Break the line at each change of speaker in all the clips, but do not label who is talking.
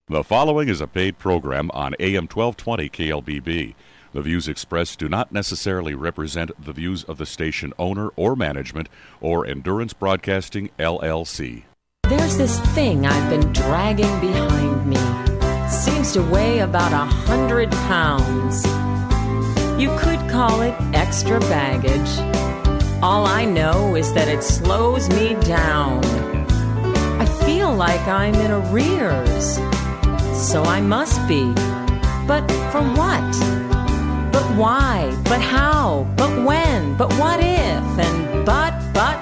The following is a paid program on AM 1220 KLBB. The views expressed do not necessarily represent the views of the station owner or management or Endurance Broadcasting, LLC.
There's this thing I've been dragging behind me. Seems to weigh about 100 pounds. You could call it extra baggage. All I know is that it slows me down. I feel like I'm in arrears. So I must be. But for what? But why? But how? But when? But what if? And but.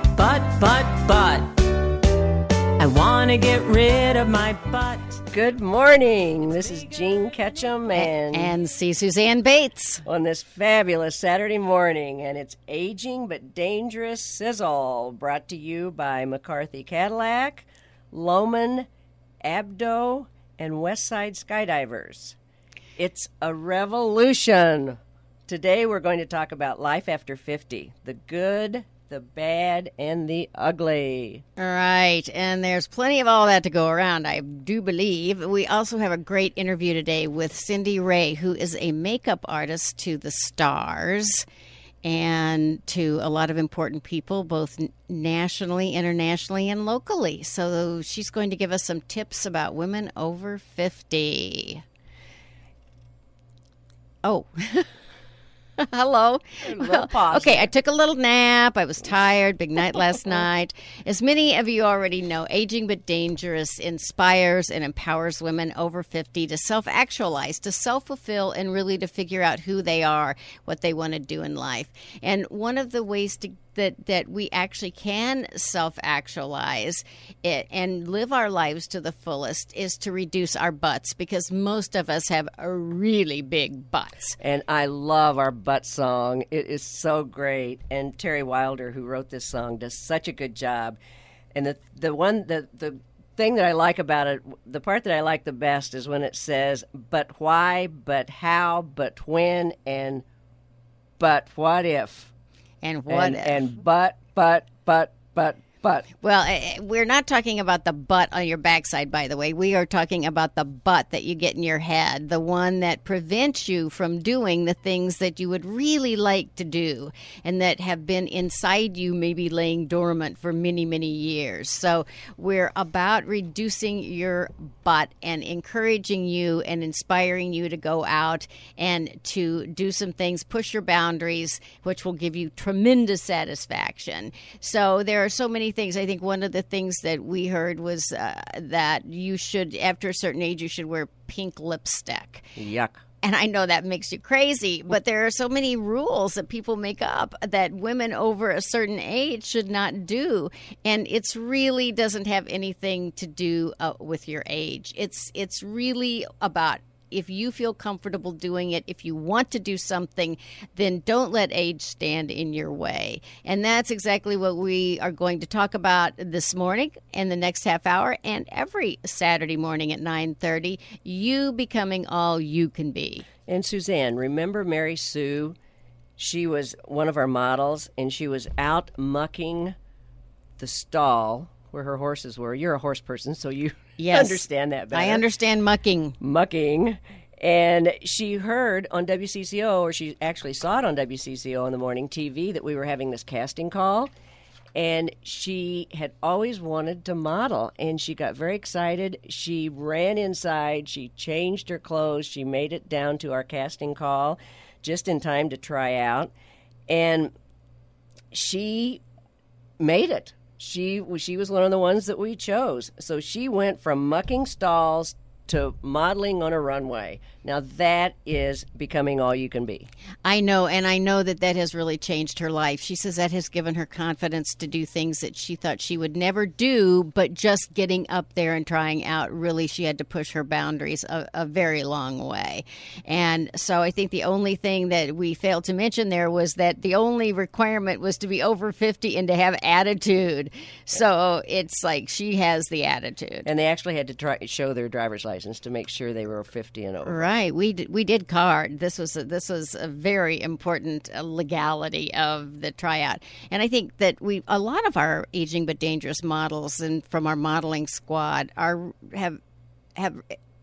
I want to get rid of my butt.
Good morning. This is Jean Ketchum
and C. Suzanne Bates
on this fabulous Saturday morning, and it's Aging but Dangerous Sizzle, brought to you by McCarthy Cadillac, Loman, Abdo, and Westside Skydivers. It's a revolution. Today we're going to talk about life after 50, the good, the bad, and the ugly.
All right, and there's plenty of all that to go around, I do believe. We also have a great interview today with Cindy Ray, who is a makeup artist to the stars and to a lot of important people, both nationally, internationally, and locally. So she's going to give us some tips about women over 50. Oh, hello. Okay, I took a little nap. I was tired. Big night last night. As many of you already know, Aging but Dangerous inspires and empowers women over 50 to self-actualize, to self-fulfill, and really to figure out who they are, what they want to do in life. And one of the ways that we actually can self-actualize it and live our lives to the fullest is to reduce our butts, because most of us have a really big butts.
And I love our butt song. It is so great. And Terry Wilder, who wrote this song, does such a good job. And the thing that I like about it, the part that I like the best is when it says, but why, but how, but when, and but what if.
And what if?
And but.
Well, we're not talking about the butt on your backside, by the way. We are talking about the butt that you get in your head, the one that prevents you from doing the things that you would really like to do and that have been inside you, maybe laying dormant for many, many years. So we're about reducing your butt and encouraging you and inspiring you to go out and to do some things, push your boundaries, which will give you tremendous satisfaction. So there are so many things. I think one of the things that we heard was that you should, after a certain age, you should wear pink lipstick.
Yuck.
And I know that makes you crazy, but there are so many rules that people make up that women over a certain age should not do. And it's really doesn't have anything to do with your age. It's really about, if you feel comfortable doing it, if you want to do something, then don't let age stand in your way. And that's exactly what we are going to talk about this morning and the next half hour and every Saturday morning at 9:30, you becoming all you can be.
And Suzanne, remember Mary Sue? She was one of our models, and she was out mucking the stall where her horses were. You're a horse person, so you understand that better.
I understand mucking.
And she heard on WCCO, or she actually saw it on WCCO on the morning TV, that we were having this casting call. And she had always wanted to model, and she got very excited. She ran inside. She changed her clothes. She made it down to our casting call just in time to try out. And she made it. She was one of the ones that we chose. So she went from mucking stalls to modeling on a runway. Now that is becoming all you can be.
I know, and I know that has really changed her life. She says that has given her confidence to do things that she thought she would never do, but just getting up there and trying out, really she had to push her boundaries a very long way. And so I think the only thing that we failed to mention there was that the only requirement was to be over 50 and to have attitude. So it's like she has the attitude.
And they actually had to show their driver's license to make sure they were 50 and over.
Right. We did card. This was a very important legality of the tryout. And I think that a lot of our Aging but Dangerous models and from our modeling squad have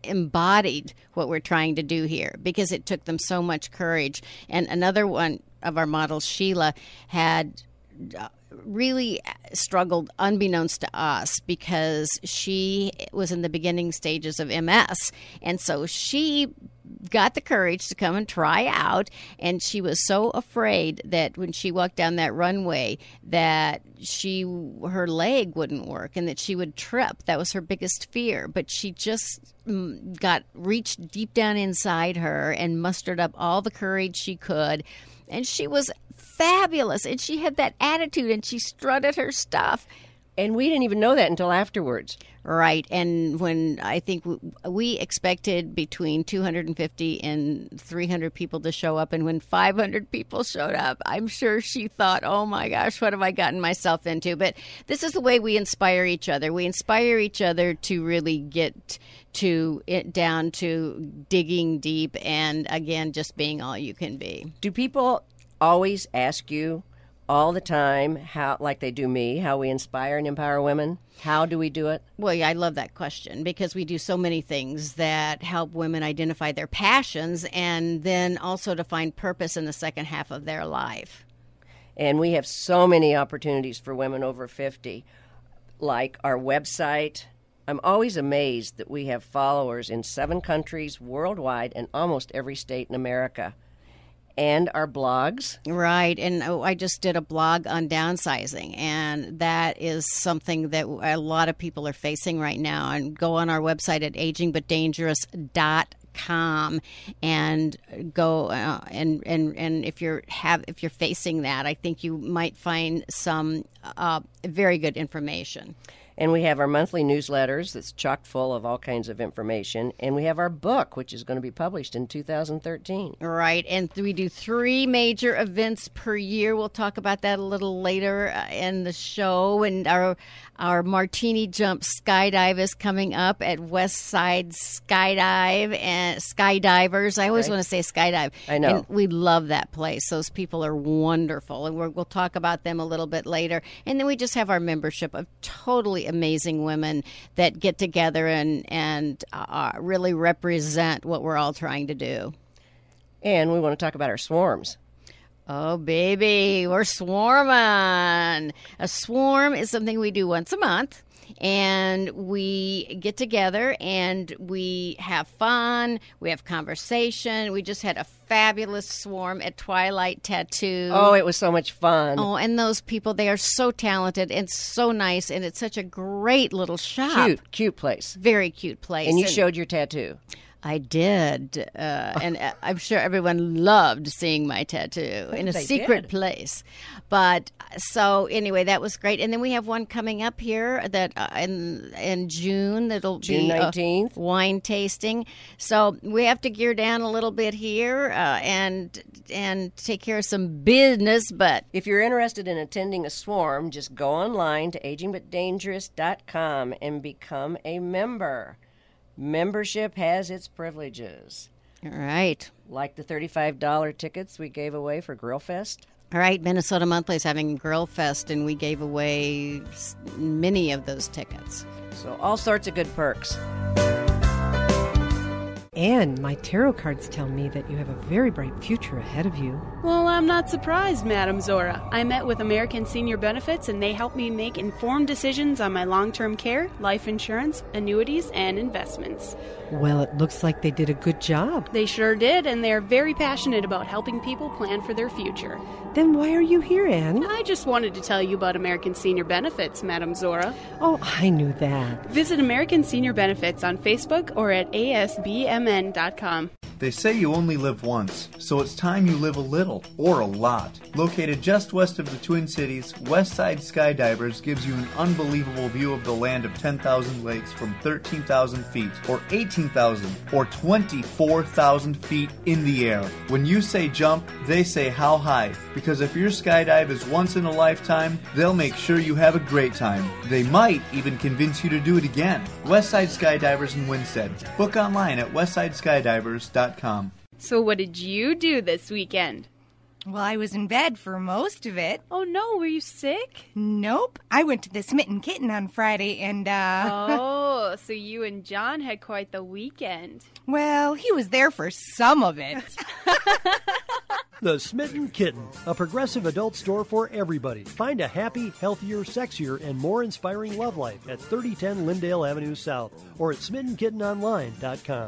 embodied what we're trying to do here because it took them so much courage. And another one of our models, Sheila, had really struggled unbeknownst to us because she was in the beginning stages of MS. And so she got the courage to come and try out, and she was so afraid that when she walked down that runway that her leg wouldn't work and that she would trip. That was her biggest fear. But she just reached deep down inside her and mustered up all the courage she could. And she was fabulous, and she had that attitude, and she strutted her stuff.
And we didn't even know that until afterwards.
Right. And when I think we expected between 250 and 300 people to show up, and when 500 people showed up, I'm sure she thought, oh my gosh, what have I gotten myself into? But this is the way we inspire each other. We inspire each other to really get to it down to digging deep and, again, just being all you can be.
Do people always ask you all the time, how, like they do me, how we inspire and empower women? How do we do it?
Well, yeah, I love that question because we do so many things that help women identify their passions and then also to find purpose in the second half of their life.
And we have so many opportunities for women over 50, like our website. I'm always amazed that we have followers in 7 countries worldwide and almost every state in America. And our blogs.
Right. And I just did a blog on downsizing, and that is something that a lot of people are facing right now. And go on our website at agingbutdangerous.com and go and if you're facing that, I think you might find some very good information.
And we have our monthly newsletters that's chock full of all kinds of information. And we have our book, which is going to be published in 2013.
Right. And we do 3 major events per year. We'll talk about that a little later in the show. And our Martini Jump Skydive is coming up at Westside Skydive and Skydivers. I always want to say Skydive.
I know.
And we love that place. Those people are wonderful. And we'll talk about them a little bit later. And then we just have our membership of totally amazing women that get together and really represent what we're all trying to do.
And we want to talk about our swarms.
Oh, baby, we're swarming. A swarm is something we do once a month. And we get together and we have fun. We have conversation. We just had a fabulous swarm at Twilight Tattoo.
Oh, it was so much fun.
Oh, and those people, they are so talented and so nice. And it's such a great little shop.
Cute place.
Very cute place.
And you showed your tattoo.
I did, and I'm sure everyone loved seeing my tattoo in a secret place. But so anyway, that was great. And then we have one coming up here that in June that'll
June 19th
wine tasting. So we have to gear down a little bit here and take care of some business. But
if you're interested in attending a swarm, just go online to agingbutdangerous.com and become a member. Membership has its privileges.
All right.
Like the $35 tickets we gave away for Grill Fest.
All right. Minnesota Monthly is having Grill Fest, and we gave away many of those tickets.
So all sorts of good perks.
And my tarot cards tell me that you have a very bright future ahead of you.
Well, I'm not surprised, Madam Zora. I met with American Senior Benefits, and they helped me make informed decisions on my long-term care, life insurance, annuities, and investments.
Well, it looks like they did a good job.
They sure did, and they're very passionate about helping people plan for their future.
Then why are you here, Anne?
I just wanted to tell you about American Senior Benefits, Madam Zora.
Oh, I knew that.
Visit American Senior Benefits on Facebook or at asbmn.com.
They say you only live once, so it's time you live a little, or a lot. Located just west of the Twin Cities, Westside Skydivers gives you an unbelievable view of the land of 10,000 lakes from 13,000 feet, or 18,000, or 24,000 feet in the air. When you say jump, they say how high, because if your skydive is once in a lifetime, they'll make sure you have a great time. They might even convince you to do it again. Westside Skydivers in Winstead. Book online at westsideskydivers.com.
So what did you do this weekend?
Well, I was in bed for most of it.
Oh, no. Were you sick?
Nope. I went to the Smitten Kitten on Friday and,
Oh, so you and John had quite the weekend.
Well, he was there for some of it.
The Smitten Kitten, a progressive adult store for everybody. Find a happy, healthier, sexier, and more inspiring love life at 3010 Lindale Avenue South or at SmittenKittenOnline.com.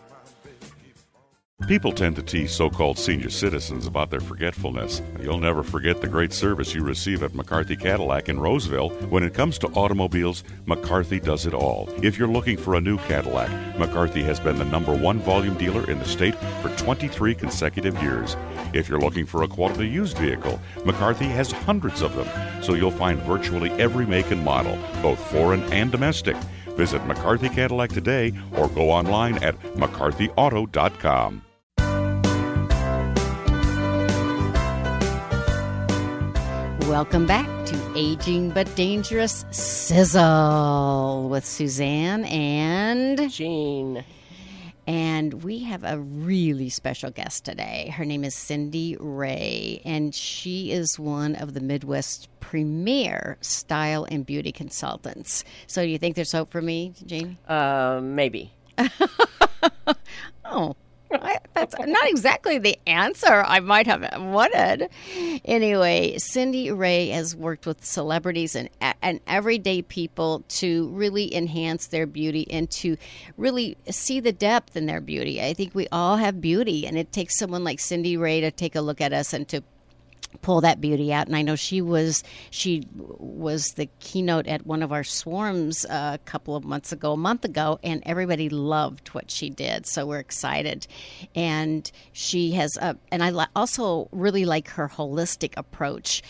People tend to tease so-called senior citizens about their forgetfulness. You'll never forget the great service you receive at McCarthy Cadillac in Roseville. When it comes to automobiles, McCarthy does it all. If you're looking for a new Cadillac, McCarthy has been the #1 volume dealer in the state for 23 consecutive years. If you're looking for a quality used vehicle, McCarthy has hundreds of them, so you'll find virtually every make and model, both foreign and domestic. Visit McCarthy Cadillac today or go online at mccarthyauto.com.
Welcome back to Aging But Dangerous Sizzle with Suzanne and
Jean.
And we have a really special guest today. Her name is Cindy Ray, and she is one of the Midwest's premier style and beauty consultants. So do you think there's hope for me, Jamie?
Maybe.
Oh, that's not exactly the answer I might have wanted. Anyway, Cindy Ray has worked with celebrities and everyday people to really enhance their beauty and to really see the depth in their beauty. I think we all have beauty, and it takes someone like Cindy Ray to take a look at us and to pull that beauty out. And I know she was the keynote at one of our swarms a month ago, and everybody loved what she did. So we're excited. And she has, and I also really like her holistic approach,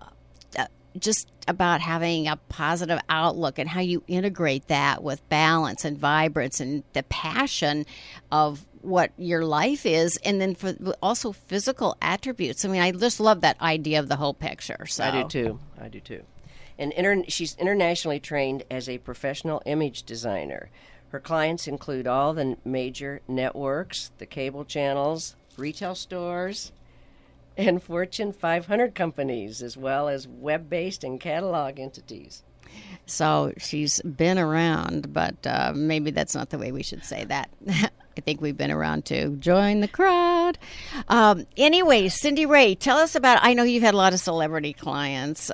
just about having a positive outlook and how you integrate that with balance and vibrance and the passion of what your life is, and then for also physical attributes. I mean, I just love that idea of the whole picture. So
I do too. And she's internationally trained as a professional image designer. Her clients include all the major networks, the cable channels, retail stores, and Fortune 500 companies, as well as web-based and catalog entities.
So she's been around, but maybe that's not the way we should say that. I think we've been around too. Join the crowd. Anyway, Cindy Ray, tell us about, I know you've had a lot of celebrity clients,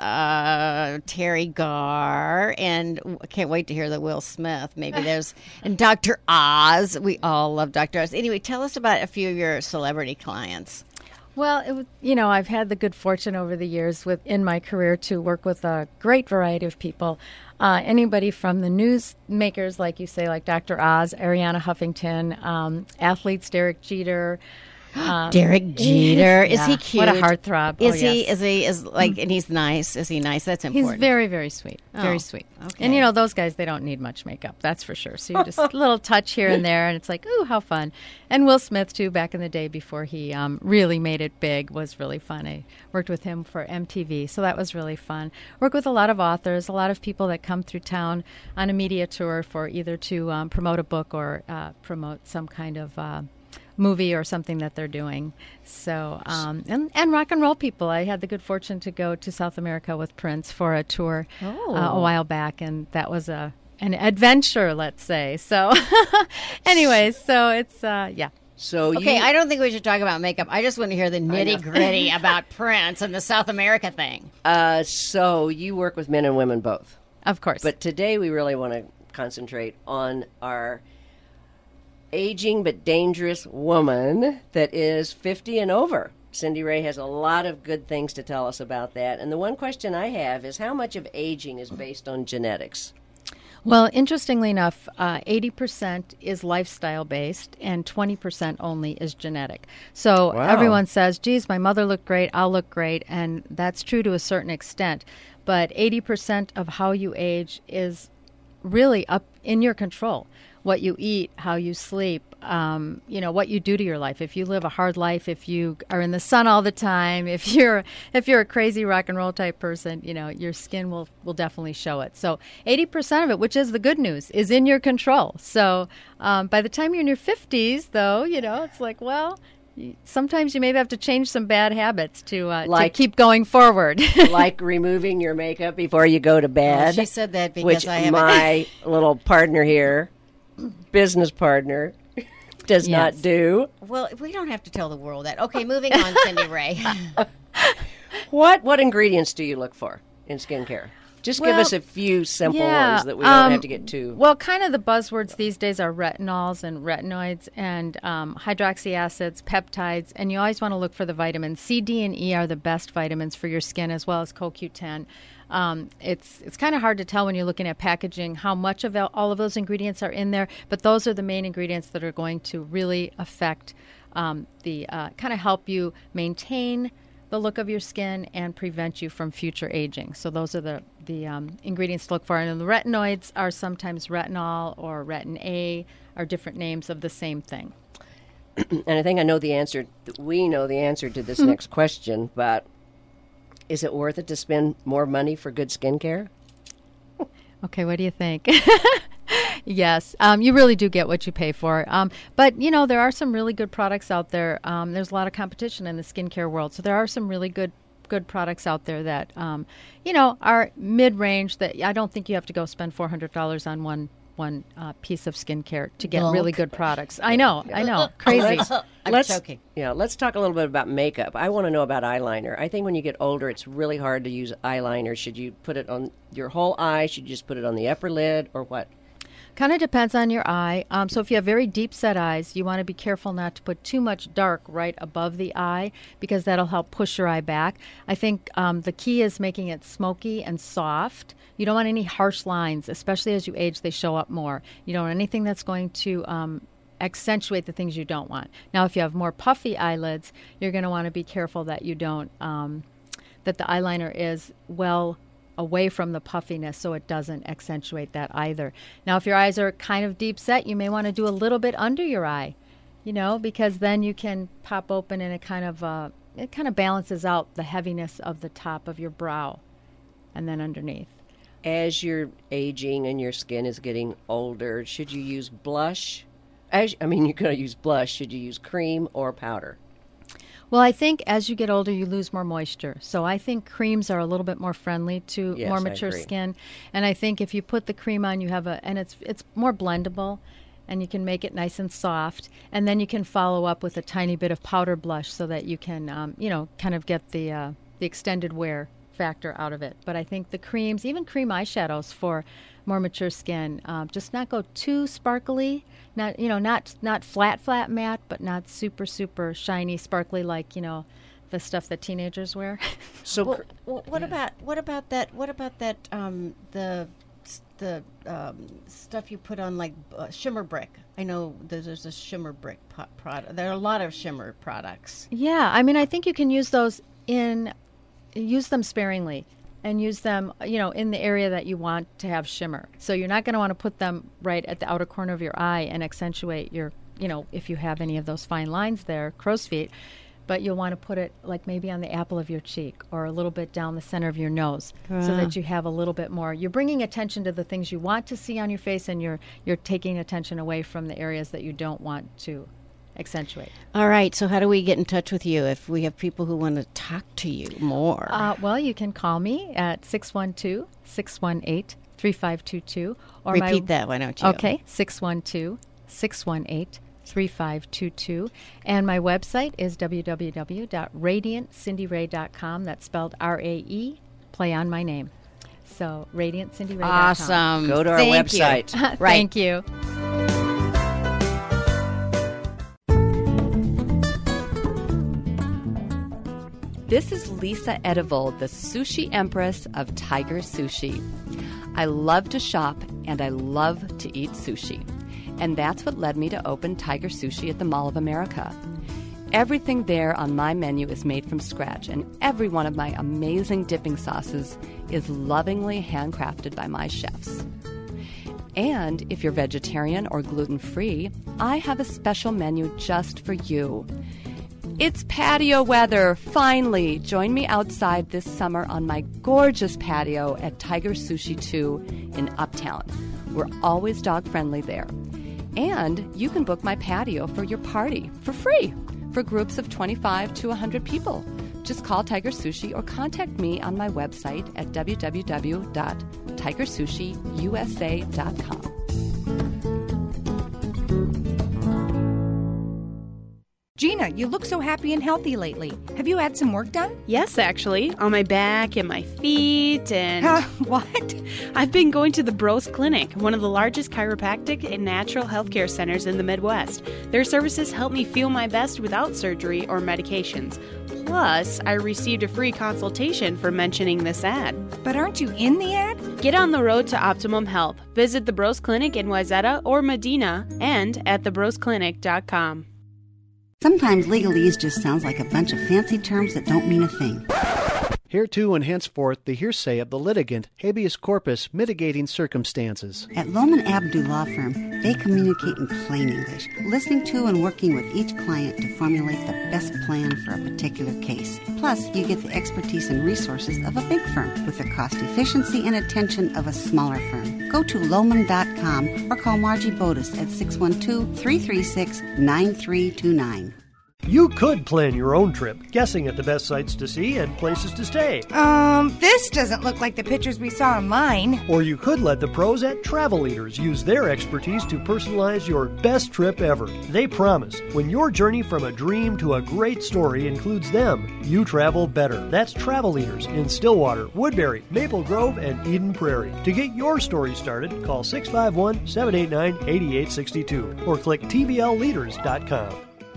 Terry Garr, and I can't wait to hear the Will Smith. Maybe there's, and Dr. Oz. We all love Dr. Oz. Anyway, tell us about a few of your celebrity clients.
Well, I've had the good fortune over the years in my career to work with a great variety of people. Anybody from the newsmakers, like you say, like Dr. Oz, Ariana Huffington, athletes, Derek Jeter.
Derek Jeter. Is he cute?
What a heartthrob.
Is he? And he's nice. Is he nice? That's important.
He's very, very sweet. Very sweet. Okay. And those guys, they don't need much makeup. That's for sure. So you just a little touch here and there, and it's like, ooh, how fun. And Will Smith too, back in the day before he really made it big, was really fun. I worked with him for MTV, so that was really fun. Work with a lot of authors, a lot of people that come through town on a media tour for either to promote a book or promote some kind of movie or something that they're doing. So, and rock and roll people. I had the good fortune to go to South America with Prince for a tour a while back, and that was an adventure, let's say. So, anyways, so it's, yeah.
So
I don't think we should talk about makeup. I just want to hear the nitty-gritty about Prince and the South America thing.
So you work with men and women both.
Of course.
But today we really want to concentrate on our aging but dangerous woman that is 50 and over. Cindy Ray has a lot of good things to tell us about that. And the one question I have is, how much of aging is based on genetics?
Well, interestingly enough, 80% is lifestyle-based and 20% only is genetic. So everyone says, geez, my mother looked great, I'll look great, and that's true to a certain extent. But 80% of how you age is really up in your control. What you eat, how you sleep, what you do to your life. If you live a hard life, if you are in the sun all the time, if you're a crazy rock and roll type person, your skin will definitely show it. So 80% of it, which is the good news, is in your control. So by the time you're in your 50s, though, it's like, well, sometimes you maybe have to change some bad habits to keep going forward.
Like removing your makeup before you go to bed.
She said that because
which
I haven't.
My little partner here, business partner, does not do.
Well, we don't have to tell the world that. Okay, moving on, Cindy Ray.
What ingredients do you look for in skincare? Just give us a few simple ones that we don't have to get too.
Well, kind of the buzzwords these days are retinols and retinoids and hydroxy acids, peptides, and you always want to look for the vitamins. C, D, and E are the best vitamins for your skin, as well as CoQ10. It's kind of hard to tell when you're looking at packaging how much of all of those ingredients are in there, but those are the main ingredients that are going to really affect kind of help you maintain the look of your skin and prevent you from future aging. So those are the ingredients to look for. And the retinoids are sometimes retinol or retin A, are different names of the same thing.
And I think I know the answer. We know the answer to this next question, but is it worth it to spend more money for good skincare?
Okay, what do you think? Yes, you really do get what you pay for. But, there are some really good products out there. There's a lot of competition in the skincare world. So there are some really good products out there that, are mid-range that I don't think you have to go spend $400 on one piece of skincare to get really good products. I know. Crazy.
I'm choking.
Yeah, let's talk a little bit about makeup. I want to know about eyeliner. I think when you get older, it's really hard to use eyeliner. Should you put it on your whole eye? Should you just put it on the upper lid or what?
Kind of depends on your eye. So if you have very deep set eyes, you want to be careful not to put too much dark right above the eye because that'll help push your eye back. I think the key is making it smoky and soft. You don't want any harsh lines, especially as you age, they show up more. You don't want anything that's going to accentuate the things you don't want. Now, if you have more puffy eyelids, you're going to want to be careful that you don't, that the eyeliner is well away from the puffiness so it doesn't accentuate that either. Now, if your eyes are kind of deep set, you may want to do a little bit under your eye, because then you can pop open and it kind of balances out the heaviness of the top of your brow and then underneath.
As you're aging and your skin is getting older, should you use blush? You're going to use blush. Should you use cream or powder?
Well, I think as you get older, you lose more moisture. So I think creams are a little bit more friendly to more mature skin. And I think if you put the cream on, you have and it's more blendable, and you can make it nice and soft. And then you can follow up with a tiny bit of powder blush so that you can, kind of get the extended wear factor out of it. But I think the creams, even cream eyeshadows for more mature skin, just not go too sparkly. Not flat matte, but not super shiny, sparkly like the stuff that teenagers wear.
So, what about that? The stuff you put on like shimmer brick. I know there's a shimmer brick product. There are a lot of shimmer products.
Yeah, I think you can use those use them sparingly. And use them, in the area that you want to have shimmer. So you're not going to want to put them right at the outer corner of your eye and accentuate your, if you have any of those fine lines there, crow's feet. But you'll want to put it like maybe on the apple of your cheek or a little bit down the center of your nose so that you have a little bit more. You're bringing attention to the things you want to see on your face, and you're taking attention away from the areas that you don't want to accentuate.
All right. So how do we get in touch with you if we have people who want to talk to you more?
Well, you can call me at 612-618-3522. Or
repeat that, why don't you?
Okay. 612-618-3522. And my website is www.radiantcindyray.com. That's spelled R-A-E, play on my name. So radiantcindyray.com.
Awesome.
Go to our website.
Right. Thank you.
This is Lisa Edivold, the Sushi Empress of Tiger Sushi. I love to shop and I love to eat sushi. And that's what led me to open Tiger Sushi at the Mall of America. Everything there on my menu is made from scratch, and every one of my amazing dipping sauces is lovingly handcrafted by my chefs. And if you're vegetarian or gluten-free, I have a special menu just for you. It's patio weather, finally. Join me outside this summer on my gorgeous patio at Tiger Sushi 2 in Uptown. We're always dog-friendly there. And you can book my patio for your party for free. for groups of 25 to 100 people. Just call Tiger Sushi or contact me on my website at www.tigersushiusa.com.
Gina, you look so happy and healthy lately. Have you had some work done?
Yes, actually, on my back and my feet and...
What?
I've been going to the Bros Clinic, one of the largest chiropractic and natural healthcare centers in the Midwest. Their services help me feel my best without surgery or medications. Plus, I received a free consultation for mentioning this ad.
But aren't you in the ad?
Get on the road to optimum health. Visit the Bros Clinic in Wayzata or Medina and at thebrosclinic.com.
Sometimes legalese just sounds like a bunch of fancy terms that don't mean a thing.
Hereto and henceforth the hearsay of the litigant, habeas corpus, mitigating circumstances.
At Lohman Abdu Law Firm, they communicate in plain English, listening to and working with each client to formulate the best plan for a particular case. Plus, you get the expertise and resources of a big firm with the cost efficiency and attention of a smaller firm. Go to Lohman.com or call Margie Bodis at 612-336-9329.
You could plan your own trip, guessing at the best sights to see and places to stay.
This doesn't look like the pictures we saw online.
Or you could let the pros at Travel Leaders use their expertise to personalize your best trip ever. They promise, when your journey from a dream to a great story includes them, you travel better. That's Travel Leaders in Stillwater, Woodbury, Maple Grove, and Eden Prairie. To get your story started, call 651-789-8862 or click tvlleaders.com.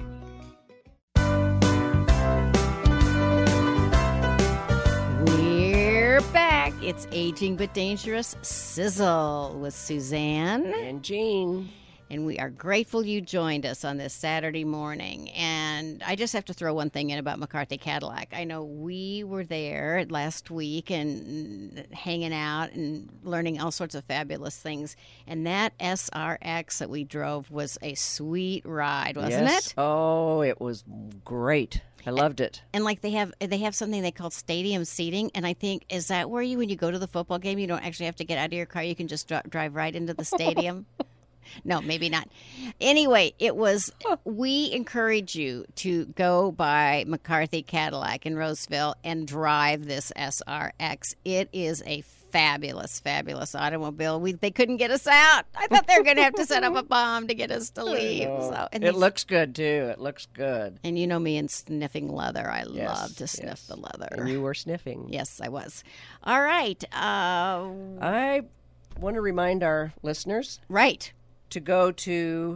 Back. It's Aging But Dangerous Sizzle with Suzanne
and Jean.
And we are grateful you joined us on this Saturday morning. And I just have to throw one thing in about McCarthy Cadillac. I know we were there last week and hanging out and learning all sorts of fabulous things. And that SRX that we drove was a sweet ride, wasn't it?
Oh, it was great. I loved it.
And like they have something they call stadium seating, and I think, is that where when you go to the football game, you don't actually have to get out of your car, you can just drive right into the stadium? No, maybe not. Anyway, we encourage you to go by McCarthy Cadillac in Roseville and drive this SRX. It is a fabulous, fabulous automobile. They couldn't get us out. I thought they were going to have to set up a bomb to get us to leave.
It looks good, too. It looks good.
And you know me and sniffing leather. I love to sniff the leather.
And you were sniffing.
Yes, I was. All right.
I want to remind our listeners.
Right.
To go to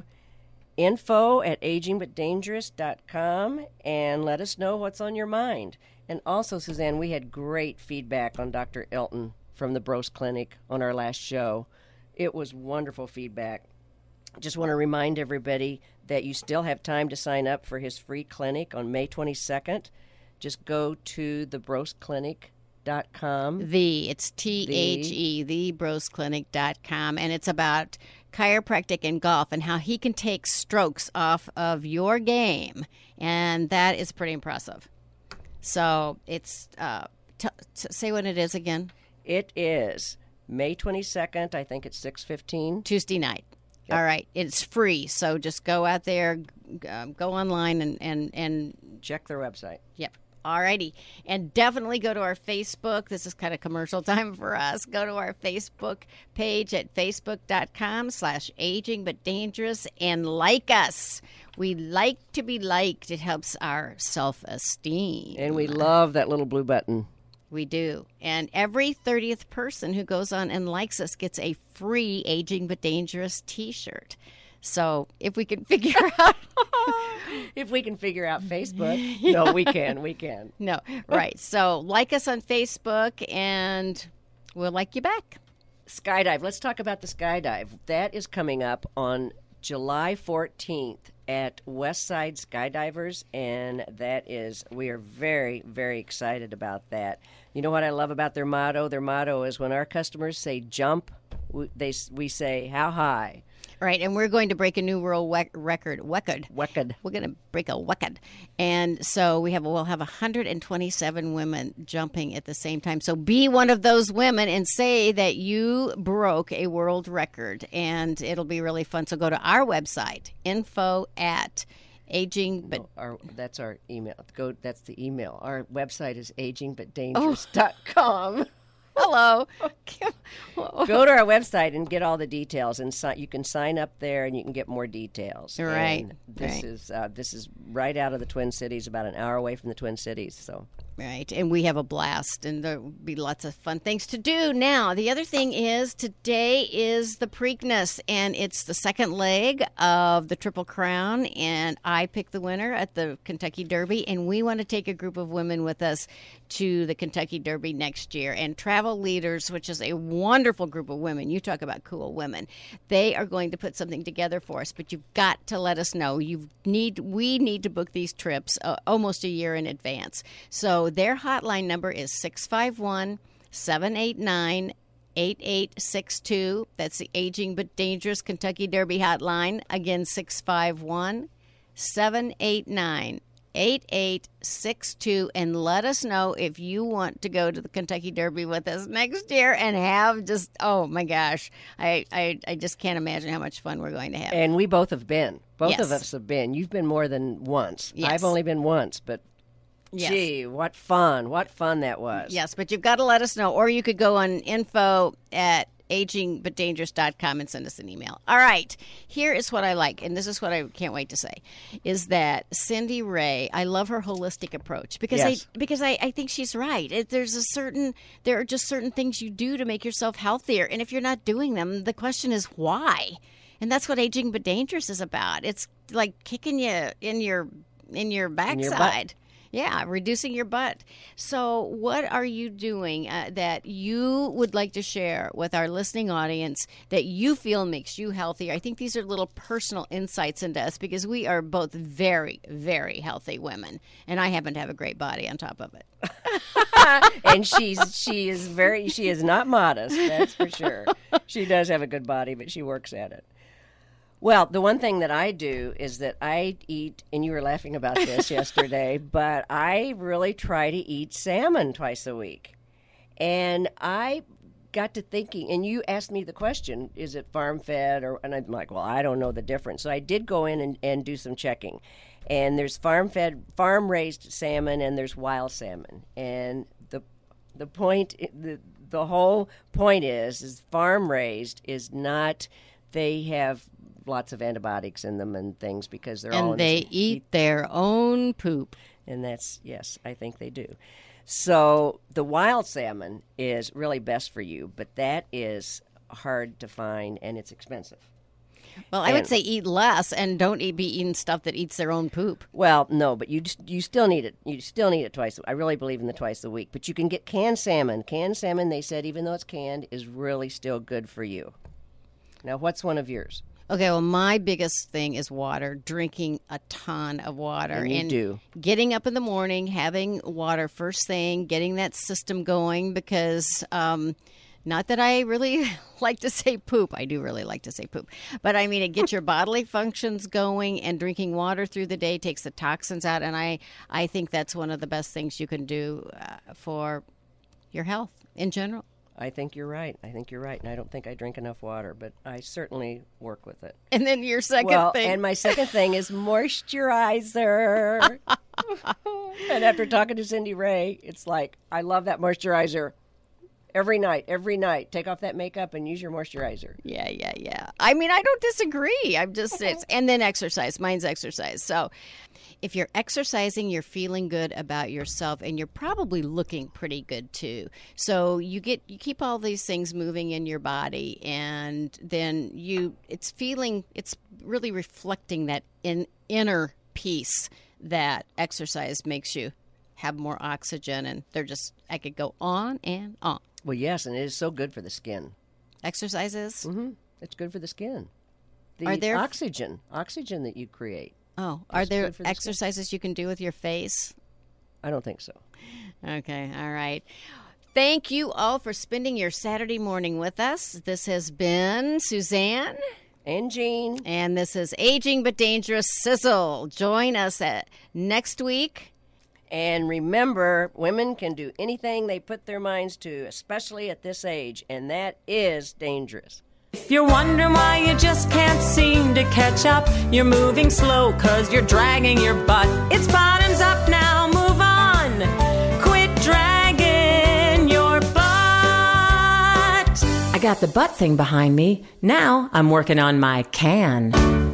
info@agingbutdangerous.com and let us know what's on your mind. And also, Suzanne, we had great feedback on Dr. Elton from the Bros Clinic on our last show. It was wonderful feedback. Just want to remind everybody that you still have time to sign up for his free clinic on May 22nd. Just go to thebrosclinic.com.
It's THE, thebrosclinic.com, and it's about chiropractic and golf and how he can take strokes off of your game, and that is pretty impressive. So it's say what it is again.
It is May 22nd. I think it's 6:15
Tuesday night. Yep. All right, it's free, so just go out there, go online and
check their website.
Yep. Alrighty. And definitely go to our Facebook. This is kind of commercial time for us. Go to our Facebook page at facebook.com/agingbutdangerous and like us. We like to be liked. It helps our self-esteem.
And we love that little blue button.
We do. And every 30th person who goes on and likes us gets a free Aging But Dangerous t-shirt. So if we can figure out
Facebook, no, we can.
No, right. So like us on Facebook, and we'll like you back.
Skydive. Let's talk about the skydive. That is coming up on July 14th at Westside Skydivers, and we are very, very excited about that. You know what I love about their motto? Their motto is when our customers say jump, we say how high.
Right, and we're going to break a new world record. We're going to break a record. And so we'll have 127 women jumping at the same time. So be one of those women and say that you broke a world record, and it'll be really fun. So go to our website, info@ Aging, but
that's our email. That's the email. Our website is agingbutdangerous.com.
Hello.
Go to our website and get all the details, and you can sign up there, and you can get more details.
Right.
And this is right out of the Twin Cities, about an hour away from the Twin Cities. So.
Right, and we have a blast, and there will be lots of fun things to do. Now, the other thing is today is the Preakness, and it's the second leg of the Triple Crown, and I picked the winner at the Kentucky Derby, and we want to take a group of women with us to the Kentucky Derby next year. And Travel Leaders, which is a wonderful group of women, you talk about cool women, they are going to put something together for us, but you've got to let us know. We need to book these trips almost a year in advance. So their hotline number is 651-789-8862. That's the Aging But Dangerous Kentucky Derby hotline. Again, 651-789-8862. And let us know if you want to go to the Kentucky Derby with us next year and have just, oh my gosh, I just can't imagine how much fun we're going to have.
And we both have been. Both
Yes.
of us have been. You've been more than once.
Yes.
I've only been once, but
Yes.
gee, what fun that was.
Yes, but you've got to let us know. Or you could go on info@agingbutdangerous.com and send us an email. All right, here is what I like, and this is what I can't wait to say, is that Cindy Ray, I love her holistic approach because
Yes.
I think she's right. There are just certain things you do to make yourself healthier, and if you're not doing them, the question is why? And that's what Aging But Dangerous is about. It's like kicking you in your backside. Yeah, reducing your butt. So what are you doing that you would like to share with our listening audience that you feel makes you healthier? I think these are little personal insights into us because we are both very, very healthy women, and I happen to have a great body on top of it.
And she is not modest, that's for sure. She does have a good body, but she works at it. Well, the one thing that I do is that I eat, and you were laughing about this yesterday, but I really try to eat salmon twice a week. And I got to thinking, and you asked me the question, is it farm-fed? And I'm like, well, I don't know the difference. So I did go in and do some checking. And there's farm-fed, farm-raised salmon, and there's wild salmon. And the whole point is farm-raised is not, they have lots of antibiotics in them and things because they're all in
they eat their own poop.
And that's, yes, I think they do. So the wild salmon is really best for you, but that is hard to find and it's expensive.
Well, I would say eat less and don't be eating stuff that eats their own poop.
Well, no, but you still need it. You still need it twice. I really believe in the twice a week. But you can get canned salmon. Canned salmon, they said, even though it's canned, is really still good for you. Now, what's one of yours?
Okay, well, my biggest thing is water, drinking a ton of water.
And you do.
Getting up in the morning, having water first thing, getting that system going because not that I really like to say poop. I do really like to say poop. But, I mean, it gets your bodily functions going, and drinking water through the day takes the toxins out. And I think that's one of the best things you can do for your health in general.
I think you're right. And I don't think I drink enough water, but I certainly work with it.
And then your second thing.
And my second thing is moisturizer. And after talking to Cindy Ray, it's like, I love that moisturizer. Every night. Take off that makeup and use your moisturizer.
Yeah. I mean, I don't disagree. And then exercise. Mine's exercise. So if you're exercising, you're feeling good about yourself, and you're probably looking pretty good too. So you keep all these things moving in your body, and then it's really reflecting that inner peace that exercise makes you have more oxygen, and I could go on and on.
Well, yes, and it is so good for the skin.
Exercises?
Mm-hmm. It's good for the skin.
Are there
oxygen that you create.
Oh, are there exercises you can do with your face?
I don't think so.
Okay, all right. Thank you all for spending your Saturday morning with us. This has been Suzanne.
And Jean.
And this is Aging But Dangerous Sizzle. Join us next week.
And remember, women can do anything they put their minds to, especially at this age, and that is dangerous.
If you're wondering why you just can't seem to catch up, you're moving slow 'cause you're dragging your butt. It's bottoms up now, move on. Quit dragging your butt. I got the butt thing behind me. Now I'm working on my can.